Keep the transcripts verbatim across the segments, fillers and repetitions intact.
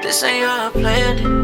This ain't how I planned it.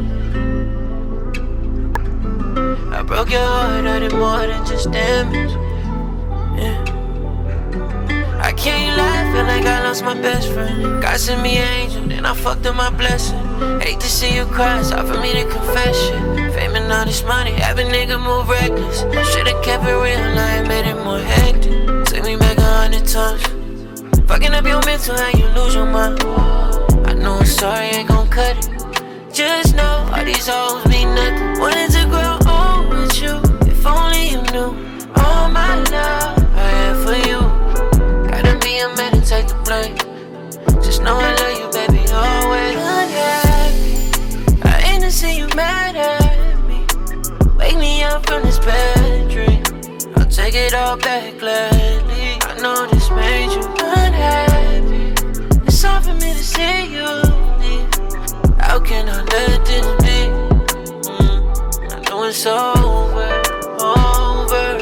I broke your heart, I did more than just damage. Yeah. I can't lie, feel like I lost my best friend. God sent me an angel, then I fucked up my blessing. Hate to see you cry, it's hard for me to confess shit. Fame and all this money, have a nigga move reckless. I should've kept it real, I made it more hectic. Took me back a hundred times. Fucking up your mental, how you lose your mind. I know I'm sorry, ain't gon' cut it. Just know all these hoes mean nothing. Wanted to grow old with you, if only you knew all my love I had for you. Gotta be a man and take the blame. Just know I love you, baby, always. Unhappy, I ain't to see you mad at me. Wake me up from this bad dream. I'll take it all back gladly. I know this made you unhappy. It's hard for me to see you leave. How can I let this be? Mm, I know it's over, over.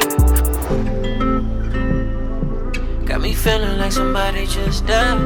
Got me feeling like somebody just died.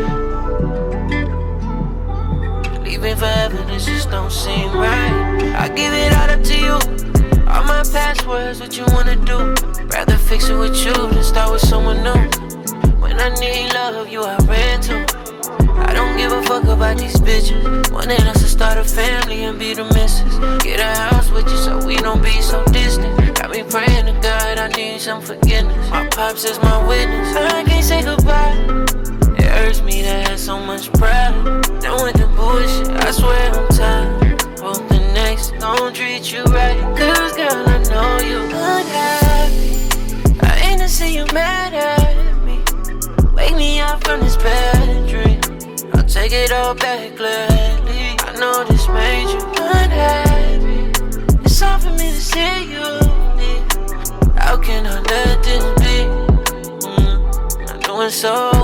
Leaving forever, this just don't seem right. I give it all up to you. All my passwords, what you wanna do? Rather fix it with you than start with someone new. When I need love, you I ran to. I don't give a fuck about these bitches. Wanting us to start a family and be the missus. Get a house with you so we don't be so distant. Got me praying to God, I need some forgiveness. My pops is my witness, I can't say goodbye. It hurts me to have so much pride. Done with the bullshit, I swear I'm tired. Hope the next don't treat you right. Cause girl, I know you unhappy. I ain't to see you mad at me. Wake me up from this bad dream. I'll take it all back gladly. I know this made you unhappy. It's hard for me to see you leave. How can I let this be? Mm, I'm doing so